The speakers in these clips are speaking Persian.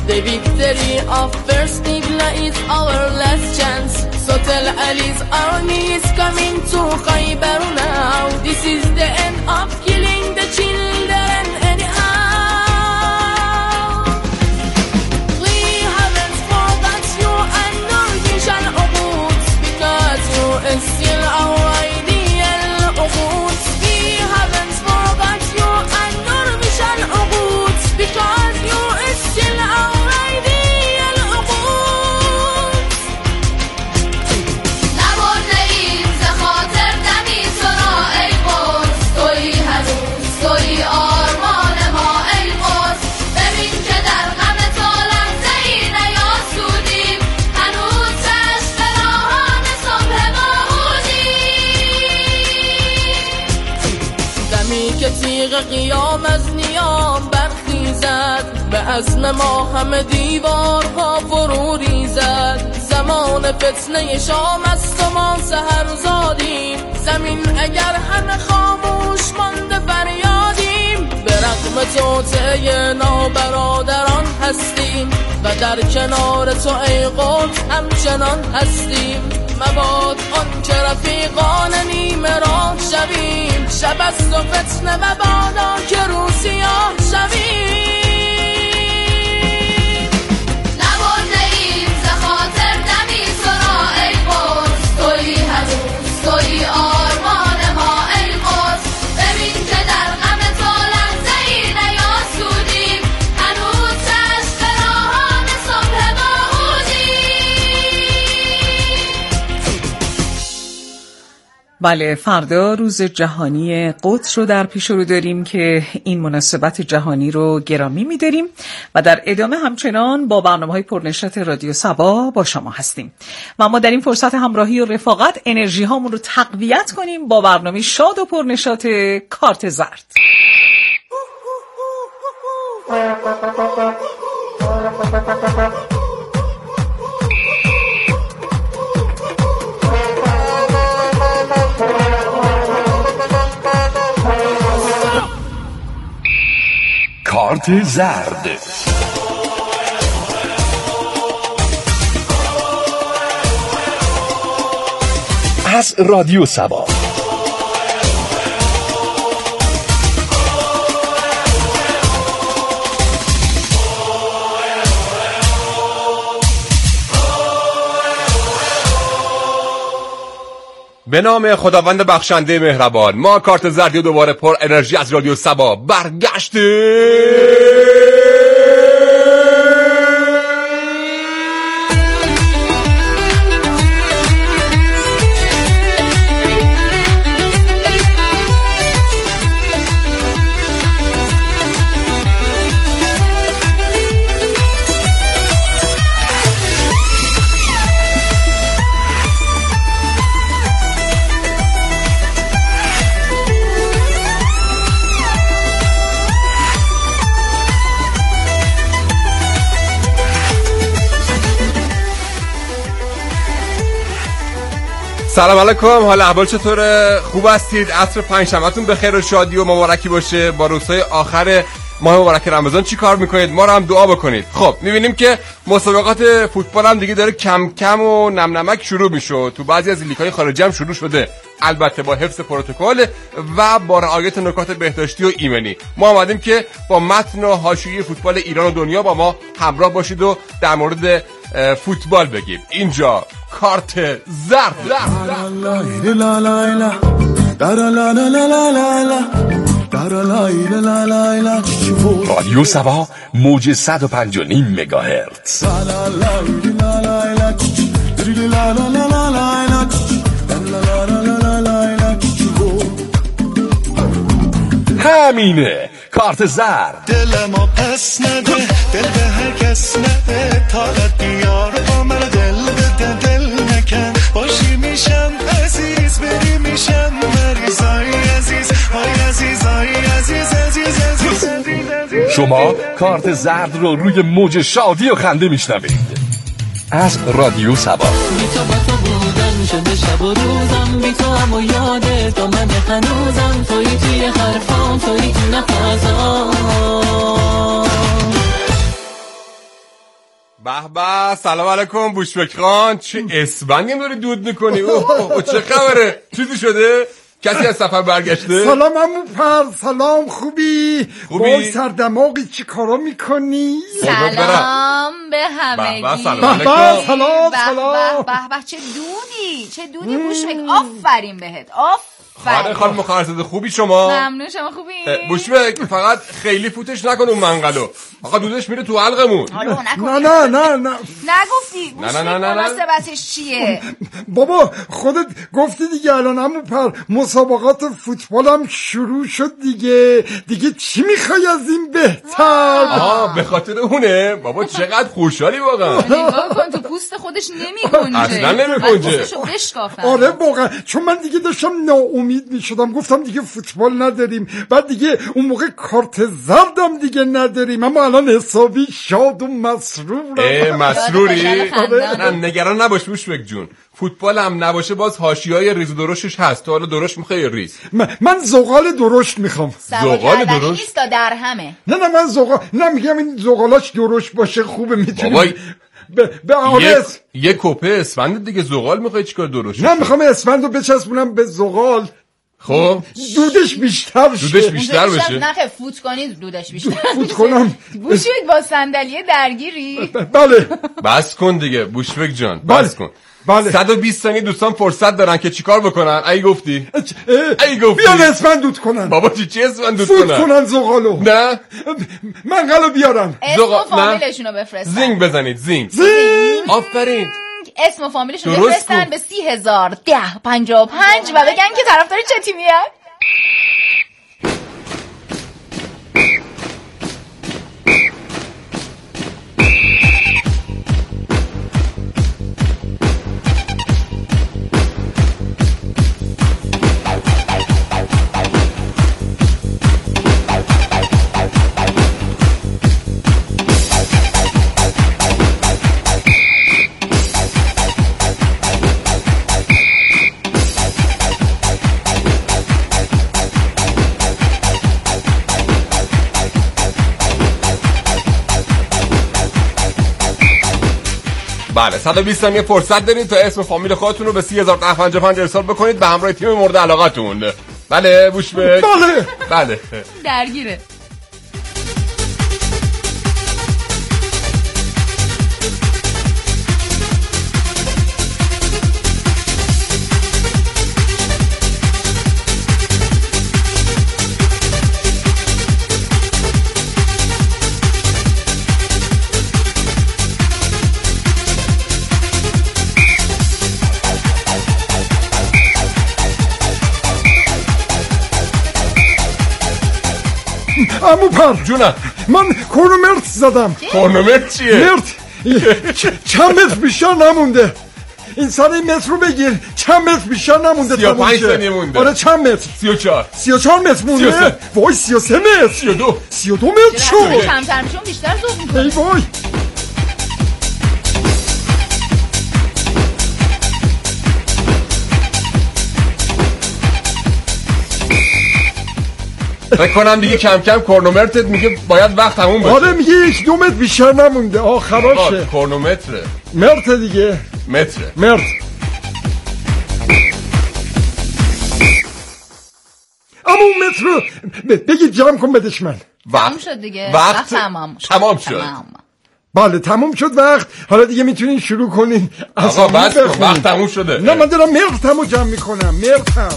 The victory of First Igla is our last chance. So tell Ali's army is coming to Khaybar now. This is the end of killing the children anyhow. We haven't forgot you and your vision uquds, because you is still our ideal uquds. We haven't forgot you and your vision uquds, because you is still our ideal uquds. نبردیم ز خاطر دمی تو را ای قدس، تویی هنوز تویی آرمان ما ای قدس. ببین که در غم تو لحظه ای نیاسودیم، هنوز چشم به راهان صبح ما بودیم. دمی که تیغ قیام از نیام برخیزد، به عزم ما همه دیوارها فرو ریزد. زمان فتنه شام است و ما سحر زادیم، زمین اگر همه خاموش مانده فریادیم. به رغم توطئه نابرادران هستیم و در کنار تو ای قدس همچنان هستیم. مباد آن که رفیقان نیمه راه شویم، شب است و فتنه مبادا که روز سیاه شویم. نبردیم ز خاطر دمی تو را ای قدس، تویی هنوز تویی آرمان ما ای قدس. ببین که در غم تو لحظه ای نیاسودیم، هنوز چشم به راهان صبح ما بودیم. بله، فردا روز جهانی قدس رو در پیش رو داریم که این مناسبت جهانی رو گرامی می‌داریم و در ادامه همچنان با برنامه‌های پرنشاط رادیو سبا با شما هستیم و ما در این فرصت همراهی و رفاقت انرژی هامون رو تقویت کنیم با برنامه شاد و پرنشاط کارت زرد. کارت زرد. از رادیو سبا. به نام خداوند بخشنده مهربان، ما کارت زردی دوباره پر انرژی از رادیو سبا برگشته. سلام علیکم، حال احوال چطوره؟ خوب هستید؟ عصر پنجشنبه‌تون بخیر و شادی و مبارکی باشه. با روزهای آخر ماه مبارک رمضان چی کار میکنید؟ ما رو هم دعا بکنید. خب میبینیم که مسابقات فوتبال هم دیگه داره کم کم و نم نمک شروع میشه. تو بعضی از لیگ‌های خارجی هم شروع شده، البته با حفظ پروتکل و با رعایت نکات بهداشتی و ایمنی. ما اومدیم که با متن و حاشیه فوتبال ایران و دنیا با ما همراه باشید و در مورد فوتبال بگیم. اینجا کارت زرد. رادیو سبا موج 105.5 مگاهرتز. همینه کارت زرد. دل ما پس نده، دل به هر کس نده، طاقت بیار با من دل بده، دل نکن باشی میشم عزیز، بری میشم مریض، آی عزیز، آی عزیز، آی عزیز، عزیز، عزیز، عزیز. شما کارت زرد رو روی موج شادی و خنده میشنوید از رادیو سبا. بی تو با تو بودن شده شب و روزم، بی تو هم و یاده تو من هنوزم، توی توی حرفام، توی تو نفسام. به به، سلام علیکم بوشبک خان. چه اسبندی داری دود میکنی؟ اوه چه خبره؟ چیزی شده؟ کسی از سفر برگشته؟ سلام عمو پر، سلام. خوبی؟ با سردماغی چی کارا میکنی؟ سلام به همگی. سلام به چه دودی بوشبک. آفرین بهت، آفرین. خانم مخرسد خوبی شما؟ ممنون. شما خوبی؟ بوشبک فقط خیلی فوتش نکن اون منقلو، آقا دودش میره تو حلقمون. نه نگفتی نه مناسبتش چیه؟ بابا خودت گفتی دیگه. الان عمو پر مسابقات فوتبالم شروع شد دیگه چی میخوای از این بهتر؟ به خاطر اونه؟ بابا چقدر خوشحالی واقعا. نگاه کن تو پوست خودش نمیگنجه، اصلا نمیگنجه. آره واقعا، چون من دیگه داشتم ناامید میشدم، گفتم دیگه فوتبال نداریم، بعد دیگه اون موقع کارت زردم دیگه نداریم، اما الان حسابی شاد و مسرورم. مسروری؟ نه نگران نباش بوشبک جون، فوتبال هم نباشه باز حاشیه‌های ریز و درشتش هست. تو حالا درشت میخوای ریز؟ من زغال درشت میخوام. زغال درشت نیست تا در همه. نه من زغال نمیگم، این زغالاش درشت باشه خوبه، میتونی یه کوپه اسفند دیگه. زغال میخوای چیکار درشت؟ نه میخوام اسفندو بچسبونم به زغال. خب دودش بیشتر بشه. نه فوت کنید دودش بیشتر. فوت کنم. بوشبک با صندلیه درگیری؟ بله. بس کن دیگه بوشبک جان، بس کن. بله. 120 ثانیه دوستان فرصت دارن که چیکار بکنن؟ ای گفتی بیان اسفند دود کنن. بابا چی اسفند دود کنن؟ فوت کنن زغالو. نه منقلو بیارن. اسم و فامیلشونو بفرستن. زینگ بزنید. زینگ. آفرین. اسم و فامیلشون بفرستن به 301055 و بگن که طرفدار چه تیمیه. بله 120 ثانیه فرصت دارید تا اسم فامیل خودتون رو به 301055 ارسال بکنید به همراه تیم مورد علاقتون. بله بوشبک؟ بله درگیره. عمو پر جونم، من کرونومتر زدم. کرونومتر چیه؟ مرت چند متر بیشتر نمونده. این سر این متر رو بگیر، چند متر بیشتر نمونده. 35 ثانیه مونده. آره چند متر؟ 34 متر مونده. وای 33 متر. 32 متر شد. کمتر میشون بیشتر زود میکنه. ای وای. فکر کنم دیگه کم کم کرونومترت میگه باید وقت تموم بشه. آره میگه 1-2 متر بیشتر نمونده. آخراشه. کرونومتره. مرت دیگه. متره. مرت. اما اون متر رو بگید جمع کن بدش من. تمام شد دیگه. وقت تمام شد. بله تمام شد وقت. حالا دیگه میتونین شروع کنین. آقا بس کن، وقت تموم شده. نه من دارم مرتمو جمع میکنم. مرتم.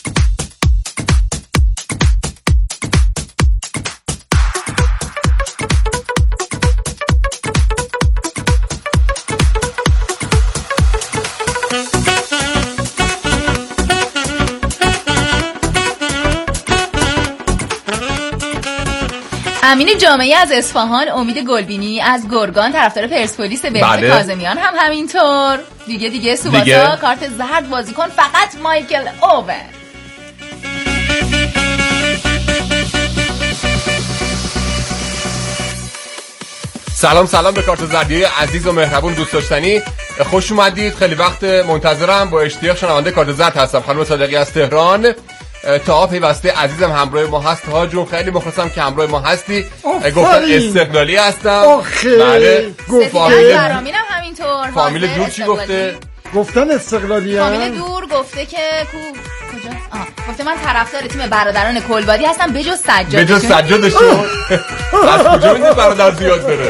امین جامعی از اصفهان، امید گلبینی از گرگان طرفدار پرسپولیس، بهروز کاظمیان هم همینطور. دیگه سوباتا کارت زرد بازیکن فقط مایکل اوون. سلام به کارت زردی عزیز و مهربون دوست داشتنی، خوش اومدید. خیلی وقت منتظرم، با اشتیاق شنونده کارت زرد هستم. خانم صادقی از تهران تا پیوسته عزیزم همراه ما هست. ها جون خیلی مخلصم که همراه ما هستی. آفرین. گفتن استقلالی هستم. آخه بله. گفت فرامینم همینطور. فامیل دور چی گفته؟ گفتن استقلالی فامیل دور گفته که کجا؟ گفته من طرفدار تیم برادران کلبادی هستم بجز سجادشون. بجز سجادشون. از کجا میدونی برادر زیاد بره؟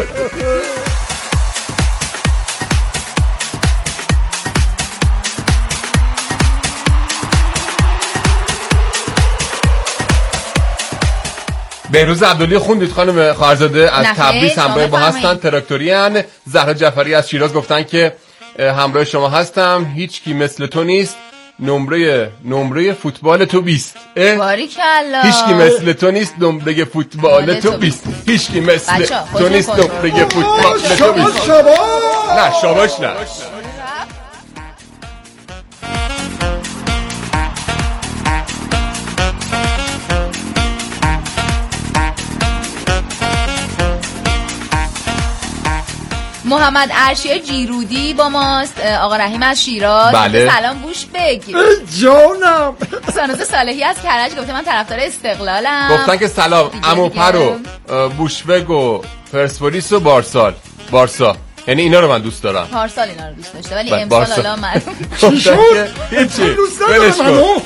بهروز عبدالی خوندید خانم خواهرزاده از تبریز همراه ما هستن. تراکتوریان. زهرا جعفری از شیراز گفتن که همراه شما هستم. هیچ کی مثل تو نیست. نمره فوتبال تو 20. باریکلا. هیچ کی مثل تو نیست. نمره فوتبال تو 20. هیچ کی مثل تو نیست. نمره فوتبال تو 20. نه شاباش نه. محمد ارشیا جیرودی با ماست. آقا رحیم از شیراز. بله. سلام بوش بگ. جانم. سانوز صالحی از کرج گفته من طرفدار استقلالم. گفتن که سلام عمو پرو بوشبگ و پرسپولیس و بارسا. یعنی اینا رو من دوست دارم. پارسال اینا رو دوست داشته ولی امسال حالا من چی شد؟ هیچی دوست ولش کن. ندارم.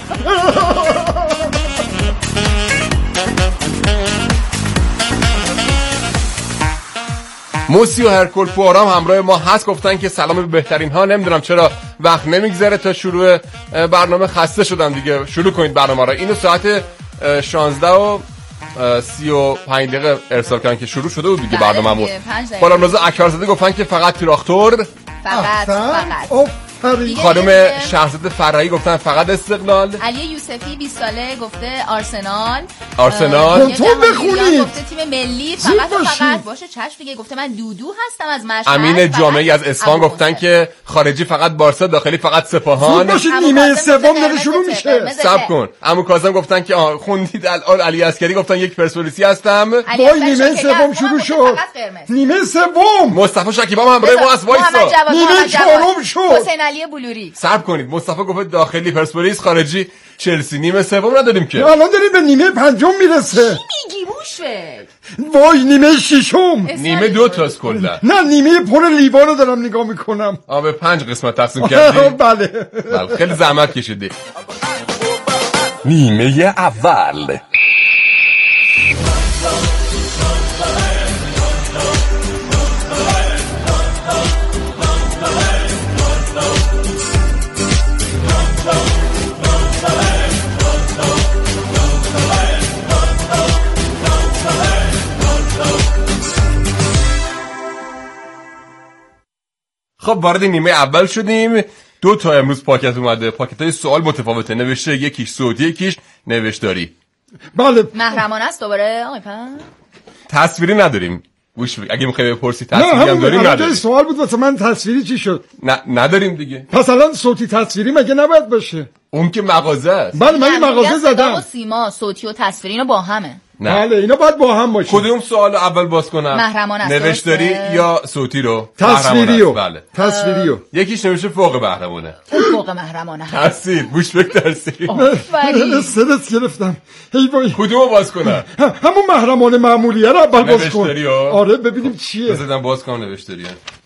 موسی و هرکول پوارام همراه ما هست. گفتن که سلام به بهترین ها. نمیدونم چرا وقت نمیگذره تا شروع برنامه. خسته شدم دیگه. شروع کنید برنامه را. اینو ساعت 16:35 ارسال کردن که شروع شده بود دیگه برنامه‌مون. غلامرضا اکبرزاده گفتن که فقط تراکتور. فقط. خانم شهرزاده فرایی گفتن فقط استقلال. علی یوسفی 20 ساله گفته آرسنال. تو بخونید. گفته تیم ملی فقط باشه چشم دیگه. گفته من دودو هستم از مشهد. امین جامعی از اصفهان گفتن که خارجی فقط بارسا، داخلی فقط سپاهان. باشید نیمه سوم داره شروع میشه. صبر کن. عمو کاظم گفتن که خوندید الان. علی عسکری گفتن یک پرسپولیسی هستم. وای نیمه سوم شروع شد. نیمه سوم. مصطفی شکیبا همراه ما است. وایسا. نیمه چهارم شد. حسین علی بلوری. صبر کنید. مصطفی گفت داخلی پرسپولیس، خارجی چلسی. نیمه سوم نداریم که. الان داریم به نیمه پنجم میرسه. چی میگی بوشه؟ وای نیمه ششم. نیمه 2 تاست کلا. نه نیمه پر لیوانو دارم نگاه میکنم. به 5 قسمت تقسیم کردی. بله. خیلی زحمت کشیدی. نیمه اول. خب وارد نیمه اول شدیم. 2 تا امروز پاکت اومده. پاکت‌های سوال متفاوته. نوشته یکیش صوتی، یکیش نوشتاری. بله. محرمانه است دوباره آقای پن؟ تصویری نداریم. اگه میخوای بپرسی تصویری هم داریم نداریم. سوال بود واسه من تصویری چی شد؟ نه نداریم دیگه. پس الان صوتی تصویری مگه نباید باشه؟ اون که مغازه است. بله من مغازه زدم. صدا و سیما، صوتی و تصویری اینا با همه. نه. بله اینا باید با هم باشه. کدوم سوال اول باز کنم؟ محرمانه است. نوشتاری یا صوتی رو؟ تصویریو. بله. تصویریو. یکیش نوشته فوق محرمانه. فوق محرمانه. ترسید. بوش بک ترسید. استرس گرفتم. هی وای. کدومو باز کنم؟ همون محرمانه معمولیه رو اول باز کن. نوشتاریو. آره ببینیم چیه. بذارم باز کنم نوشتاریو.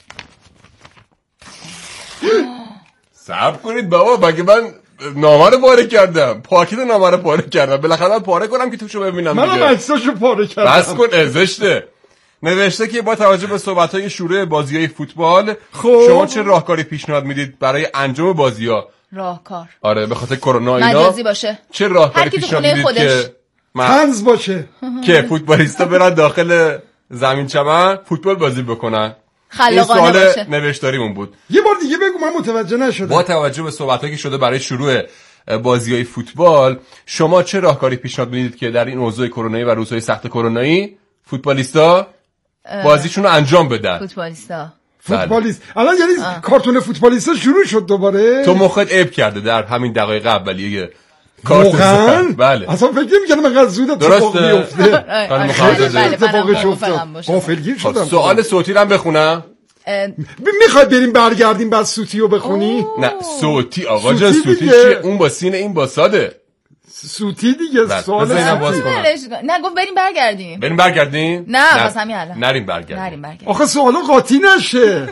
صبر کنید بابا، مگه من نامه رو پاره کردم. پاکت نامه رو پاره کردم. بالاخره باید پاره کنم که توشو ببینم دیگه. منم عکساشو پاره کردم. بس کن ازشته. نوشته که با توجه به صحبت‌های شروع بازی‌های فوتبال شما چه راهکاری پیشنهاد میدید برای انجام بازی‌ها؟ راهکار. آره به خاطر کرونا اینا. مجازی باشه. چه راهکاری پیشنهاد میدید که طنز باشه؟ که فوتبالیستا برن داخل زمین چمن فوتبال بازی بکنن؟ خلاقانه باشه. نوشتاریمون بود. یه بار دیگه بگو من متوجه نشدم. با توجه به صحبتایی که شده برای شروع بازی‌های فوتبال شما چه راهکاری پیشنهاد میدید که در این اوضاع کرونایی و روزهای سخت کرونایی فوتبالیستا بازیشون رو انجام بدن؟ فوتبالیست الان یعنی کارتون فوتبالیستا شروع شد دوباره. تو مخت عیب کرده در همین دقایق اولیه واقعا؟ بله. اصلا فکر نمی‌کردم انقدر زود اتفاق بیفته. اتفاقش غافلگیر شدم. سوال صوتی رو هم بخونم. میخوای بریم برگردیم بعد صوتیو بخونی؟ نه صوتی آقا جان، صوتی چیه؟ اون با سینه این با ساده. سوتی دیگه. سوال نه گفت بریم برگردیم. نه واسه همین الان نریم برگردیم. آخه سوالو قاطی نشه.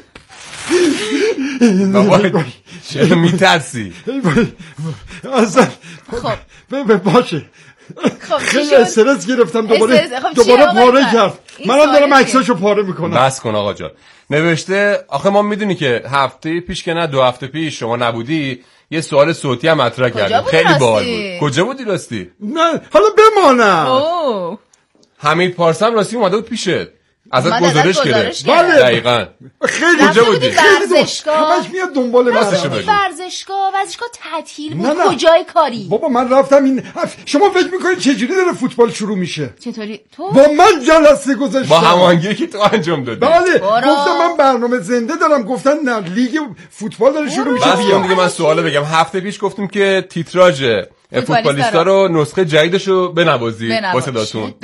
بابا چرا میترسی؟ اصلا باشه. خیلی استرس گرفتم دوباره پاره کرد. منم دارم عکساشو پاره میکنم. بس کن آقا جان. نوشته آخه ما میدونی که هفته پیش که نه 2 هفته پیش شما نبودی یه سوال صوتی هم مطرح کردیم. خیلی باحال بود. کجا بودی راستی؟ نه حالا بمانم. حمید پارسا هم راستی اومده بود پیشت. ازت گزارش گرفت. بله دقیقاً. خیلی کجا بودی؟ ورزشگاه. همش میاد دنبال من. ورزشگاه تعطیل بود. کجای کاری؟ بابا من رفتم شما فکر میکنید چجوری داره فوتبال شروع میشه؟ چطوری؟ تو؟ با من جلسه گذاشتم. با هماهنگی که تو انجام دادی. بله. گفتم من برنامه زنده دارم. گفتن نه لیگ فوتبال داره شروع میشه. بس دیگه من سوال بگم. هفته پیش گفتیم که تیتراژ فوتبالیستا رو نسخه جدیدشو بنوازید با صداتون.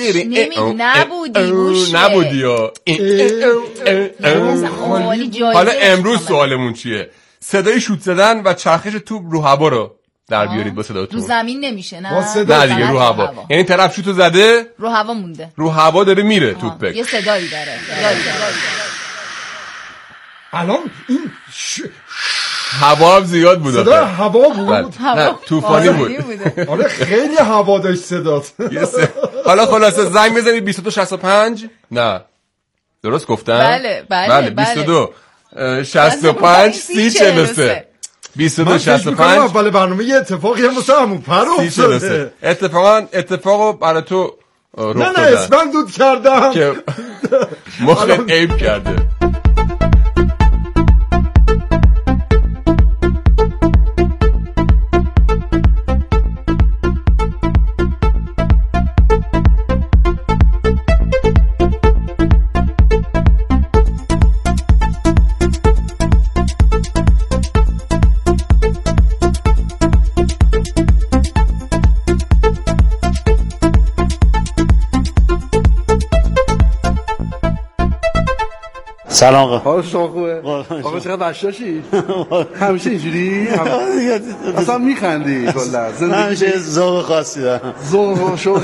نبودی. حالا امروز سوالمون چیه؟ صدای شوت زدن و چرخش توپ رو هوا رو در بیارید با صداتون. رو زمین نمیشه نه دیگه رو هوا. یعنی طرف شوتو زده رو هوا مونده. رو هوا داره میره توپک. یه صدایی داره. الان این هوا هم زیاد بود. صدا هوا بود. نه طوفانی بود. آره خیلی هوا داشت صدات. حالا خلاصه زنگ بزنید 2265. نه درست گفتم؟ بله 22 65 3043 22 65. اول برنامه یه اتفاقی هم واسه عمو پر افتاده. اتفاقو برای تو رخ دادن. نه اسمم دود کردم که مخت عیب کرده. سلام آقا. حال شما خوبه؟ آقا چقدر بشاشی؟ همیشه اینجوری؟ اصلا میخندی کلا. همیشه ذوق خاصی دارم. ذوق شو.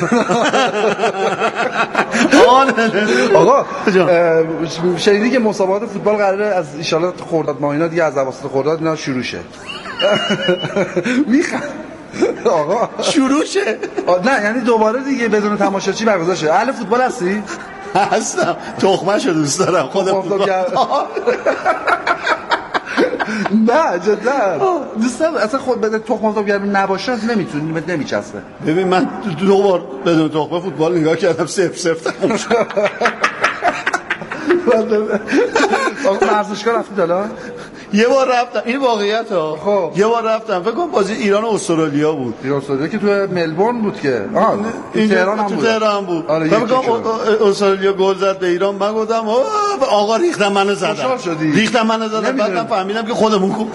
آقا شنیدی که مسابقات فوتبال قراره از ان شاء الله خرداد ماه اینا دیگه از اواسط خرداد اینا شروع شه. میخند. آقا شروع شه؟ نه یعنی دوباره دیگه بدون تماشاچی برگزار شه. اهل فوتبال هستی؟ هستم. تخمه‌شو دوست دارم. خود فوتبال. نه جدا دوست دارم. اصلا خود بده تخم مرغ گرم نباشه نمیتونی نمیچسبه. ببین من 2 بار بدون تخمه فوتبال نگاه کردم 0-0 تموم شد. آقا ورزشگاه رفتی حالا؟ یه بار رفتم. این واقعیت ها. خب یه بار رفتم فکر کنم بازی ایران و استرالیا بود. ایران استرالیا که تو ملبورن بود که این تهران هم بود. تو تهران بود. آره فکر کنم استرالیا گل زد به ایران. من گفتم آقا ریختم منو زدن. بعدم فهمیدم که خودمون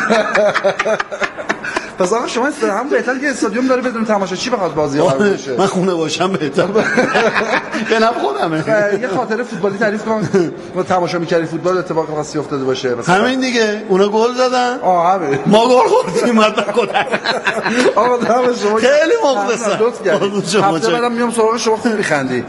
پس آقا شما هم بهتره که استادیوم داره بدون تماشاچی بخواد بازی برگزار بشه. من خونه باشم بهتر. به نفع خودمه. یه خاطره فوتبالی تعریف کن. ما تماشا می‌کردیم فوتبال اتفاق خاصی افتاده باشه مثلا. همین دیگه. اونا گل زدن. همین. ما گل خوردیم بعد خودم. آقا دم شما خیلی مخلصم. هفته بعدم میام سراغ شما خوب می‌خندی.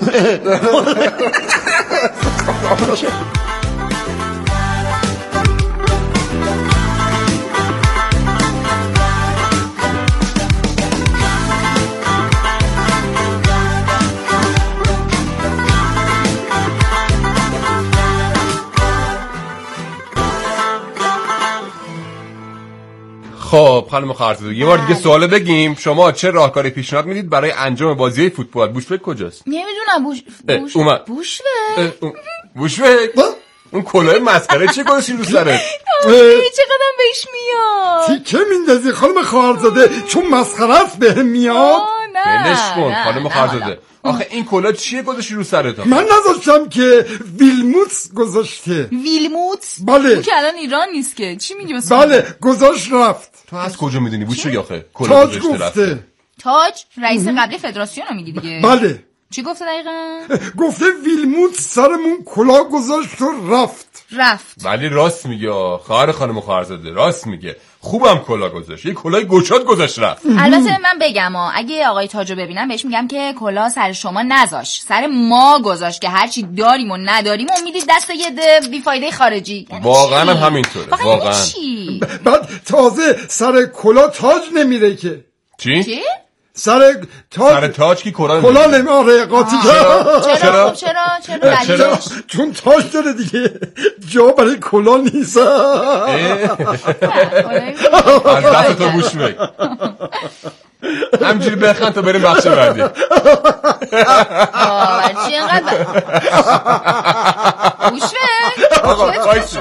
خب خانم خارزاده یه بار دیگه سوال بگیم. شما چه راهکاری پیشنهاد میدید برای انجام بازی فوتبال؟ بوشفک کجاست؟ نمیدونم. بوشفک اون کلاه مسخره چه گذاشتی رو سرت؟ چقدر بهش میاد. تیکه میندازی خانم خارزاده چون مسخره است بهم میاد. بلش کن خانم خارزاده. آخه این کلاه چیه گذاشتی رو سرت؟ من نذاشتم که ویلموتس گذاشته. ویلموتس؟ بله. اون که الان ایران نیست که. چی میگی واسه؟ بله گذاشت رفت. تو از کجا میدونی بوشفک آخه کلاه گذاشته رفت؟ تاج رئیس قبلی فدراسیون رو میگی دیگه. بله. چی گفته دقیقا؟ گفته ویلموت سرمون کلاه گذاشت و رفت. ولی راست میگه خواهر خانم خواهرزاده، راست میگه. خوبم کلاه گذاشت، یه کلاه گشاد گذاشت رفت. البته من بگم اگه آقای تاجو ببینم بهش میگم که کلاه سر شما نذاشت، سر ما گذاشت که هرچی داریم و نداریم امیدی دست یه بیفایده خارجی. واقعا هم همینطوره. واقعا. بعد تازه سر کلاه تاج نمیره که. چی؟ سر تاج کی کلاه نمیاره قاطی. چرا؟ چون تاج داره دیگه، جا برای کلاه نیست. از دست تو گوش بگی همجوری بخند تا بریم بخش بعدی. چی اینقدر گوش بگی آقا بایستی.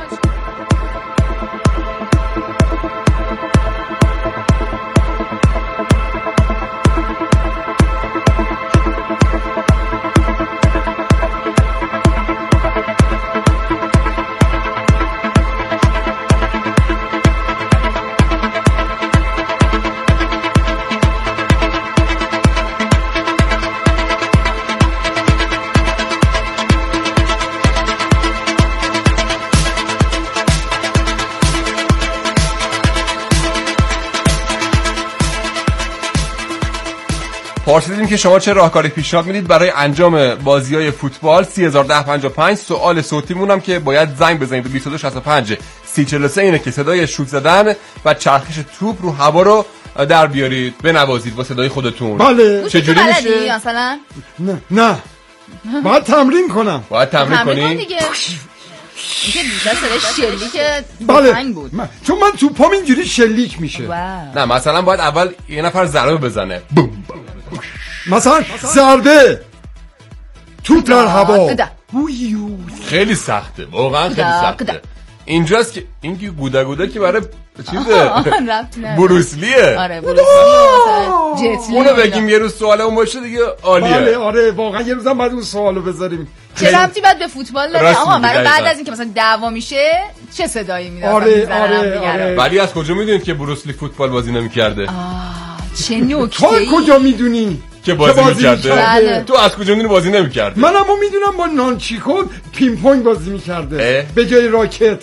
پرسیدیم که شما چه راهکاری پیشنهاد میدید برای انجام بازی‌های فوتبال. 301055 سوال صوتیمون هم که باید زنگ بزنید به 2265 3043 اینه که صدای شوت زدن و چرخش توپ رو هوا رو در بیارید، بنوازید با صدای خودتون. بله. چجوری میشه؟ مثلا نه باید تمرین کنم. باید تمرین کنی؟ دیگه اینکه بیشتر صدای شلیک بله بود. چون من توپام اینجوری شلیک میشه. نه مثلا باید اول یه نفر ضربه بزنه، بوم. مثلا ضربه توپ در هوا. خیلی سخته، واقعا خیلی سخته. اینجاست که این گوده که برای چیزه بروسلیه. آره بروسلیه جتلی. اونو بگیم یه روز سوال اون باشه دیگه عالیه. بله آره واقعا یه روزم بعد اون سوالو بذاریم. چه ربطی بعد به فوتبال داره؟ آقا برای بعد از اینکه مثلا دعوا میشه چه صدایی میدن؟ آره. ولی از کجا میدونید که بروسلی فوتبال بازی نمی‌کرده؟ چه نکته‌ای؟ تو کجا میدونی که بازی می‌کرده؟ تو از کجا میدونی بازی نمی‌کرده؟ منم میدونم با نانچیکو پینگ پونگ بازی می‌کرده به جای راکت.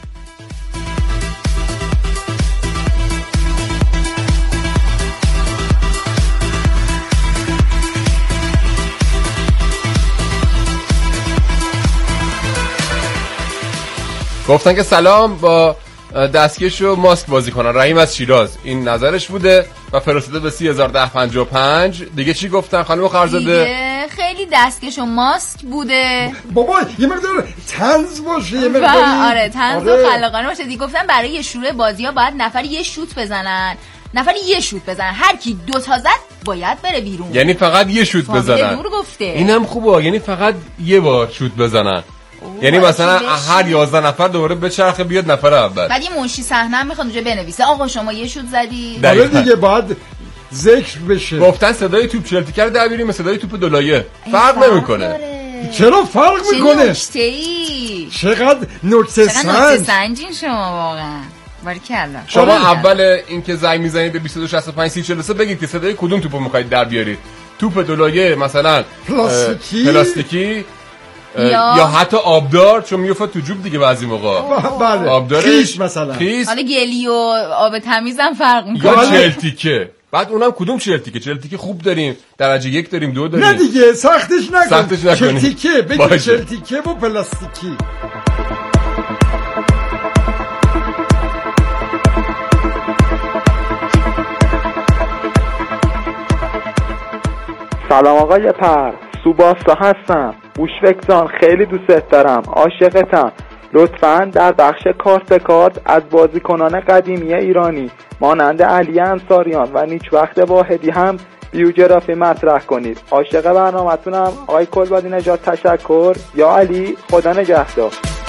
گفتن که سلام، با دستکش و ماسک بازی کنن. رحیم از شیراز این نظرش بوده و فرستاده به 301055. دیگه چی گفتن خانم خواهرزاده؟ خیلی دستکش و ماسک بوده. بابا یه مقدار طنز باشه، یه مقدار آره طنز و خلاقانه باشه. دیگه گفتن برای یه شروع بازی‌ها باید نفر یه شوت بزنن. هر کی 2 تا زد باید بره بیرون. یعنی فقط یه شوت بزنن. اینم خوبه، یعنی فقط یه بار شوت بزنن. یعنی مثلا هر 11 نفر دوباره به چرخه بیاد نفر اول. بعد یه منشی صحنه میخواد اونجا بنویسه آقا شما یه شوت زدی. آره دیگه باید ذکر بشه. گفتن صدای توپ چلتیکر در بیاریم صدای توپ دولایه فرق نمیکنه. چرا فرق میکنه؟ نکته‌ای. چقدر نکته سنجین شما واقعا. باریکلا. شما اول اینکه زنگ میزنید به 2265 3043 بگید که صدای کدوم توپو میخواید در بیارید. توپ دولایه مثلا پلاستیکی یا حتی آبدار، چون میفته تو جوب دیگه بعضی موقع. بله. آبدارش خیش مثلا. حالا گلی و آب تمیزم فرق میکنه. یا چلتیکه. بعد اونم کدوم چلتیکه خوب داریم، درجه 1 داریم، 2 داریم. نه دیگه سختش نکن. چلتیکه بگید چلتیکه و پلاستیکی. سلام آقای پر، سوباستا هستم. بوشفک جان خیلی دوست دارم، عاشقتم. لطفاً در بخش کارت از بازیکنان قدیمی ایرانی مانند علی انصاریان و نیکوخت واحدی هم بیوگرافی مطرح کنید. عاشق برنامه‌تونم آقای کلبادی نژاد. تشکر. یا علی، خدا نگهدار.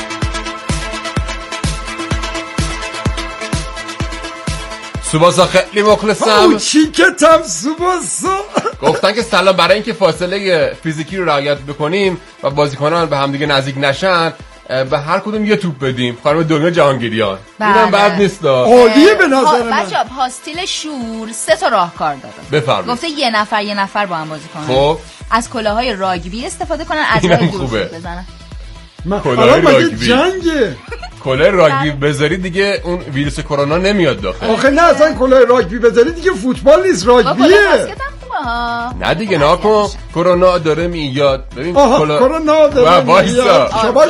سوباسا خیلی مخلصم. چیکتم سوباسا. گفتن که سلام، برای اینکه فاصله فیزیکی رو رعایت بکنیم و بازیکنان به همدیگه نزدیک نشن به هر کدوم یه توپ بدیم. خانم دنیا جهانگیریان. اینم بد نیست. عالیه به نظر من. بچه‌ها پاستیل شور 3 تا راهکار داره. بفرمایید. گفته یه نفر با هم بازی کنن. خب از کلاهای راگبی استفاده کنن، از راه دور بزنن. کلاه راگبی جنگه. کلاه راگبی بذاری دیگه اون ویروس کرونا نمیاد داخل. آخه نه اصلا کلاه راگبی بذاری دیگه فوتبال نیست، راگبیه. نه دیگه ناکن کرونا داره میاد. ببین کرونا داره میاد. شباش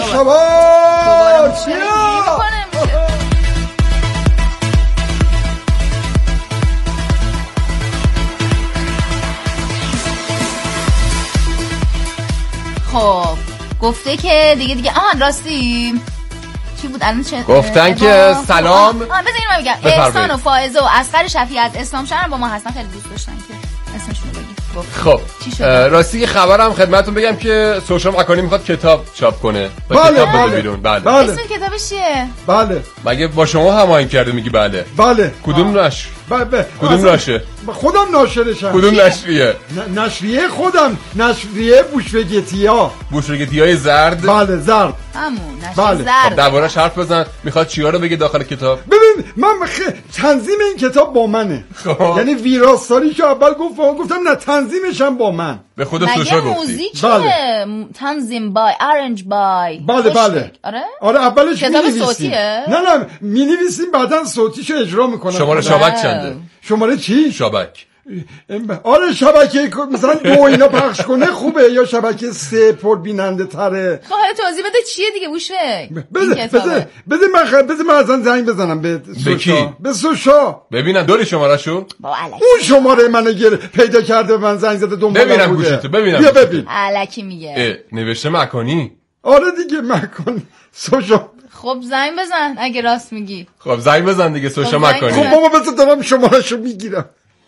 خب گفته که دیگه راستی چی بود الان چه گفتن که سلام. بذار اینو بگم. احسان و فائزه و اصغر شفیع از اسلام شهر با ما هستن، خیلی دوست داشتن که اسمشون رو بگیم. خب راستی یه خبرم خدمتتون بگم که سوشا مکانی میخواد کتاب چاپ کنه. بله بله. اسم کتابش چیه؟ بله. مگه با شما هماهنگ کرده میگی بله؟ بله. کدوم نشر؟ کدوم ناشر؟ خودم ناشرشم. کدوم نشریه؟ نشریه خودم، نشریه بوشوگتیای زرد. بله زرد. همون نشریه زرد. درباره‌اش حرف بزن. میخواد چیا رو بگه داخل کتاب؟ ببین من تنظیم این کتاب با منه. یعنی ویراستاریشو اول گفتم نه تنظیمش هم با من. به خود سوشا گفتی. موزیکه. بله. تنظیم بای آرنج بای. بله. آره اولش کتاب صوتیه؟ نه می‌نویسیم بعدن صوتیشو اجرا می‌کنم. شماره شبک چنده؟ شماره چی؟ شبک. آره شبکه مثلا 2 اینا پخش کنه خوبه یا شبکه 3 پر بیننده تره. خب توضیح بده چیه دیگه بوشفک؟ بده من اصلا زنگ بزنم به سوشا. به سوشا ببینم دوری شماره‌شو. اون شماره منو پیدا کرده من زنگ زده دنبالم بوده. ببینم گوشیتو ببینم. بیا ببین. الکی میگه. نوشته مکانی. آره دیگه مکانی. سوشا. خب زنگ بزن اگه راست میگی. خب زنگ بزن دیگه سوشا مکانی. خب بابا بذار دارم شماره‌شو میگیرم.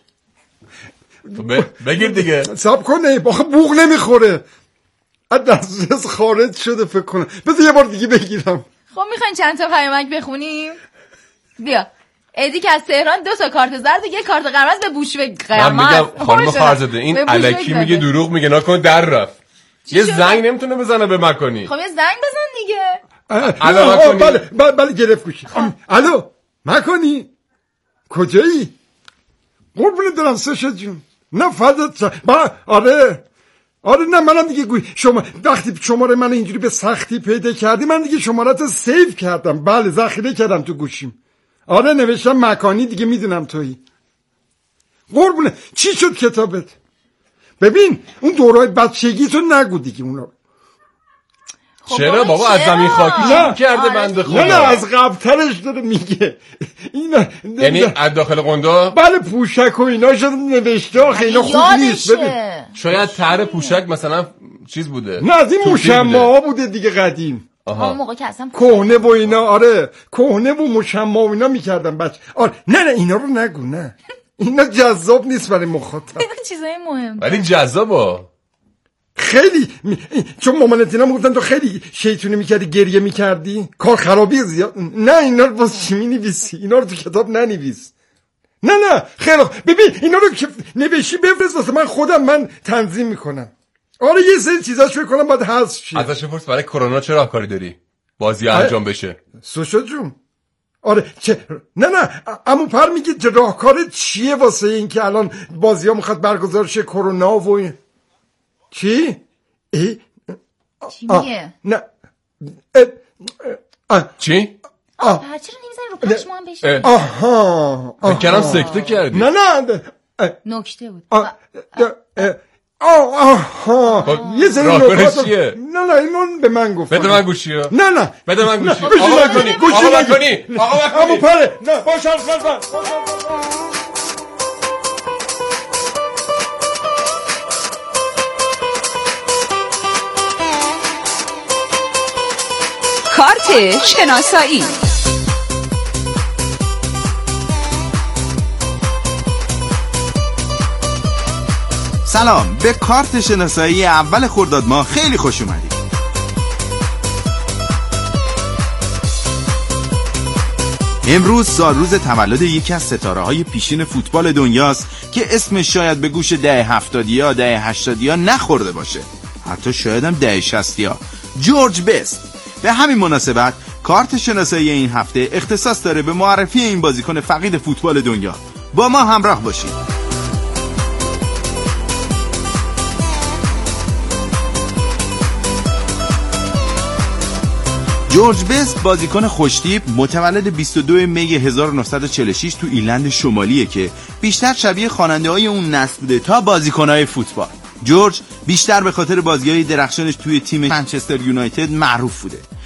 بگیر دیگه. صبر کنه آخه بوق نمیخوره. از خارج شده فکر کنم. بذار یه بار دیگه بگیرم. خب میخواین چند تا پیامک بخونیم؟ بیا. ادی که از تهران 2 تا کارت زرد، یه کارت قرمز به بوشفک قرمز. من میگم خانم فرزاده این الکی میگه دروغ میگه نکن در رفت. یه زنگ نمیتونه بزنه به مکانی. خب یه زنگ بزن دیگه. بله گرفت گوشی. الو مکانی کجایی؟ قربونت برم سوشا جون. نه فدات آره نه منم دیگه شما وقتی شماره من اینجوری به سختی پیدا کردی من دیگه شماره‌تو سیو کردم. بله ذخیره کردم تو گوشیم. آره نوشتم مکانی دیگه میدونم تویی. قربونه چی شد کتابت؟ ببین اون دورای بچگی تو نگو دیگه اونا. چرا بابا از زمین خاکی شروع کرده بنده خدا. نه از قبل‌ترش داره میگه. اینا یعنی از داخل قندا؟ بله پوشک و اینا شده نوشته آخه اینا خوب نیست. ببین شاید طرح پوشک مثلا چیز بوده. نه از این مشمع‌ها بوده دیگه قدیم. اون موقع که اصلا کهنه و اینا. آره کهنه و مشمع و اینا میکردن بچه. آره نه اینا رو نگو. نه اینا جذاب نیست برای مخاطب. چیزای مهم ولی جذابه خیلی چون مامانت اینا میگفتن تو خیلی شیطونی میکردی گریه میکردی کار خرابی زیاد. نه اینا رو باز چی مینویسی؟ اینا رو تو کتاب ننویس. نه خیلی ببین اینا رو که نوشی بفرست واسه من خودم من تنظیم میکنم. آره یه سری چیزاش فکر کنم باید حذف شه. ازش بپرس برای کرونا چه راهکاری داری بازی انجام بشه. سوشا جون آره نه عمو پر میگه راهکار چیه واسه این که الان بازی‌ها میخواد برگزار شه کرونا و این چی؟ چی میگه؟ نه چی؟ چرا نمیزنی رو پشم هم بشه؟ آها فکرم سکته کردی. نه نکته بود. یه زنی راهکارش چیه؟ نه اینو به من گفت. بده من گوشی ها. نه بده من گوشی. گوشی نکنی. آقا پره نه باشه کارت شناسایی. سلام، به کارت شناسایی اول خرداد ماه خیلی خوش اومدید. امروز سالروز تولد یکی از ستاره‌های پیشین فوتبال دنیاست که اسمش شاید به گوش دهه 70 یا دهه 80 نخورده باشه، حتی شاید هم دهه 60. جورج بست به همین مناسبت کارت شناسایی این هفته اختصاص داره به معرفی این بازیکن فقید فوتبال دنیا. با ما همراه باشید. جورج بست بازیکن خوشتیپ متولد 22 می 1946 تو ایرلند شمالیه که بیشتر شبیه خواننده‌های اون نسل بوده تا بازیکن‌های فوتبال. جورج بیشتر به خاطر بازی‌های درخشانش توی تیم منچستر یونایتد معروف بوده.